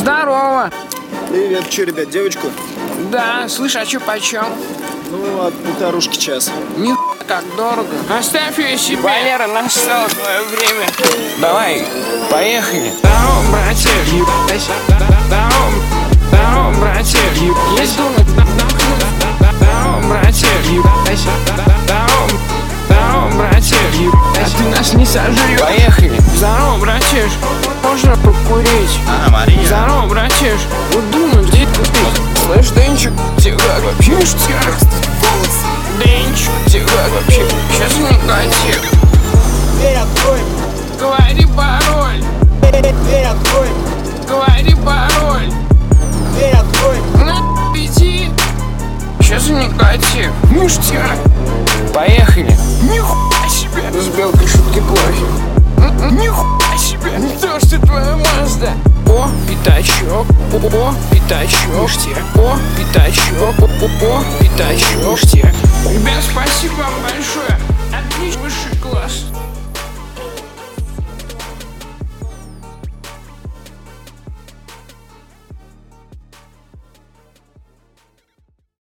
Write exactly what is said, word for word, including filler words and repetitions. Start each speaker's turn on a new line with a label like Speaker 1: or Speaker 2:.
Speaker 1: Здорово.
Speaker 2: Привет, че, ребят, девочку?
Speaker 1: Да, слышь, а чё почем?
Speaker 2: Ну, от полторушки час.
Speaker 1: Ни как дорого. Оставь ее себе. Валера, настало твое время. Давай, поехали. Здорово, братья. Здорово, здорово, братья. Есть думать, здорово, братья. Здорово, здорово, братья. А ты нас не сожрёшь. Поехали. Здорово, братья. Можно покурить?
Speaker 2: А, Мария.
Speaker 1: Здорово, братья. Вот думаю, где купить? Слышь, Денчик, тебе как вообще? Денчик, тебе как вообще? Сейчас не хотел.
Speaker 2: Дверь открой.
Speaker 1: Говори пароль.
Speaker 2: Дверь открой.
Speaker 1: Говори пароль.
Speaker 2: Дверь открой.
Speaker 1: На, иди. Сейчас не хотел. Ништяк. Поехали. Нихуя себе. С белкой шутки плохи. Нихуя себе. Не то, что твоя Мазда. О, пятачок. О, пятачок. Ништяк. О, пятачок. О, пятачок. Ништяк.